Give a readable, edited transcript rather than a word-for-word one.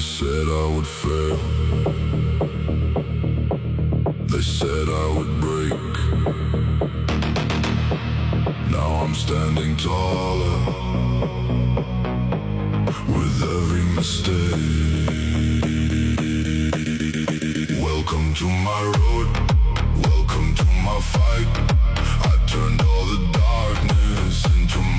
said I would fail. They said I would break. Now I'm standing taller with every mistake. Welcome to my road, welcome to my fight. I turned all the darkness into